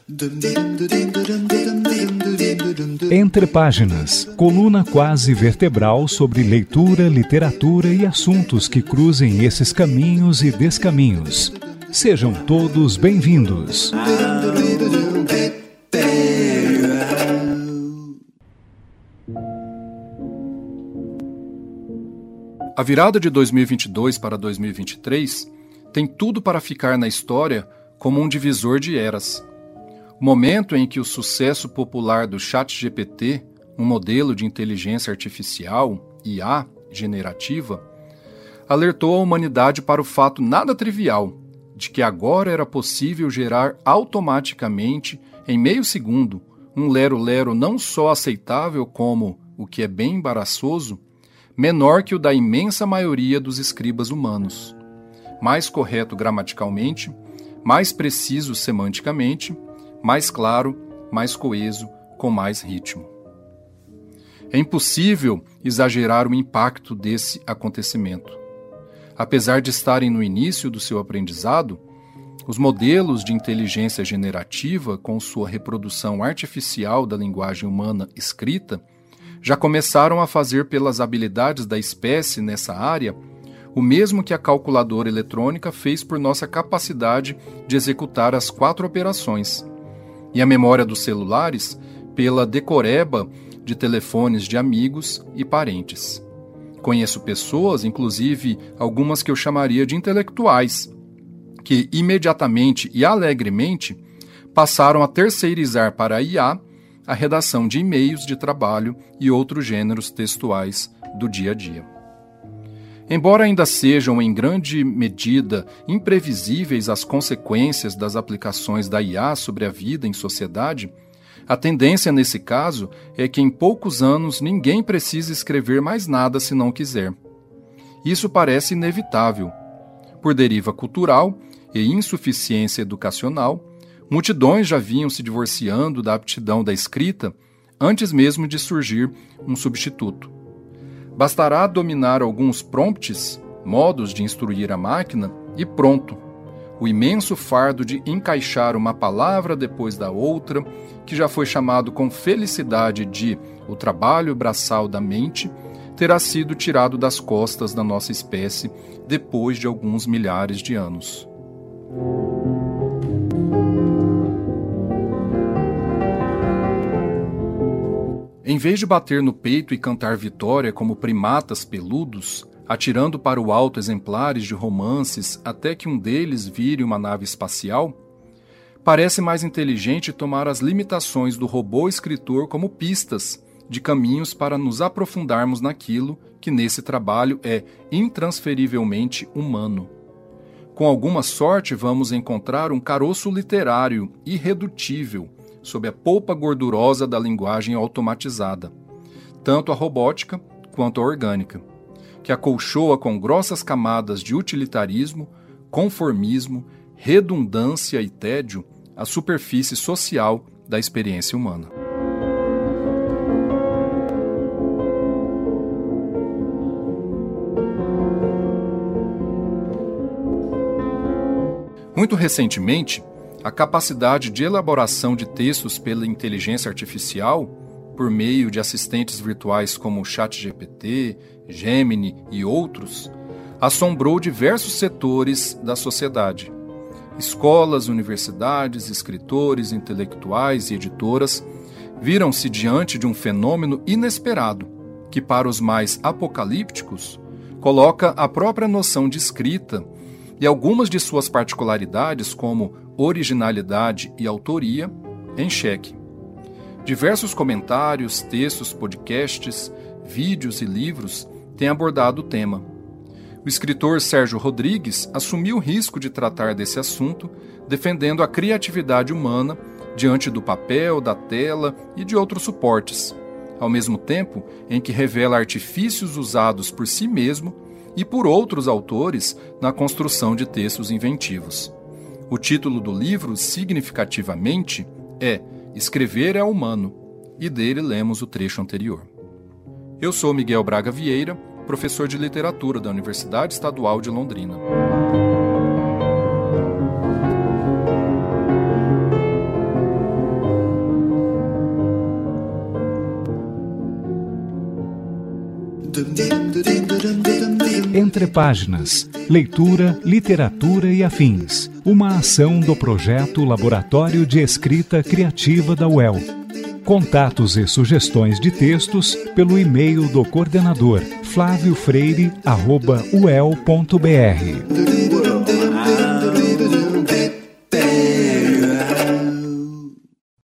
Entre Páginas, coluna quase vertebral sobre leitura, literatura e assuntos que cruzem esses caminhos e descaminhos. Sejam todos bem-vindos. A virada de 2022 para 2023 tem tudo para ficar na história como um divisor de eras. O momento em que o sucesso popular do ChatGPT, um modelo de inteligência artificial, IA, generativa, alertou a humanidade para o fato nada trivial de que agora era possível gerar automaticamente, em meio segundo, um lero-lero não só aceitável como, o que é bem embaraçoso, menor que o da imensa maioria dos escribas humanos, mais correto gramaticalmente, mais preciso semanticamente, mais claro, mais coeso, com mais ritmo. É impossível exagerar o impacto desse acontecimento. Apesar de estarem no início do seu aprendizado, os modelos de inteligência generativa, com sua reprodução artificial da linguagem humana escrita, já começaram a fazer pelas habilidades da espécie nessa área o mesmo que a calculadora eletrônica fez por nossa capacidade de executar as 4 operações, e a memória dos celulares pela decoreba de telefones de amigos e parentes. Conheço pessoas, inclusive algumas que eu chamaria de intelectuais, que imediatamente e alegremente passaram a terceirizar para a IA a redação de e-mails de trabalho e outros gêneros textuais do dia a dia. Embora ainda sejam em grande medida imprevisíveis as consequências das aplicações da IA sobre a vida em sociedade, a tendência nesse caso é que em poucos anos ninguém precise escrever mais nada se não quiser. Isso parece inevitável. Por deriva cultural e insuficiência educacional, multidões já vinham se divorciando da aptidão da escrita antes mesmo de surgir um substituto. Bastará dominar alguns prompts, modos de instruir a máquina, e pronto. O imenso fardo de encaixar uma palavra depois da outra, que já foi chamado com felicidade de o trabalho braçal da mente, terá sido tirado das costas da nossa espécie depois de alguns milhares de anos. Em vez de bater no peito e cantar vitória como primatas peludos, atirando para o alto exemplares de romances até que um deles vire uma nave espacial, parece mais inteligente tomar as limitações do robô escritor como pistas de caminhos para nos aprofundarmos naquilo que nesse trabalho é intransferivelmente humano. Com alguma sorte vamos encontrar um caroço literário irredutível sob a polpa gordurosa da linguagem automatizada, tanto a robótica quanto a orgânica, que acolchoa com grossas camadas de utilitarismo, conformismo, redundância e tédio a superfície social da experiência humana. Muito recentemente, a capacidade de elaboração de textos pela inteligência artificial, por meio de assistentes virtuais como o ChatGPT, Gemini e outros, assombrou diversos setores da sociedade. Escolas, universidades, escritores, intelectuais e editoras viram-se diante de um fenômeno inesperado que, para os mais apocalípticos, coloca a própria noção de escrita e algumas de suas particularidades, como originalidade e autoria, em xeque. Diversos comentários, textos, podcasts, vídeos e livros têm abordado o tema. O escritor Sérgio Rodrigues assumiu o risco de tratar desse assunto, defendendo a criatividade humana diante do papel, da tela e de outros suportes, ao mesmo tempo em que revela artifícios usados por si mesmo e por outros autores na construção de textos inventivos. O título do livro, significativamente, é Escrever é Humano, e dele lemos o trecho anterior. Eu sou Miguel Braga Vieira, professor de literatura da Universidade Estadual de Londrina. Entre Páginas, Leitura, Literatura e Afins. Uma ação do projeto Laboratório de Escrita Criativa da UEL. Contatos e sugestões de textos pelo e-mail do coordenador flaviofreire@uel.br.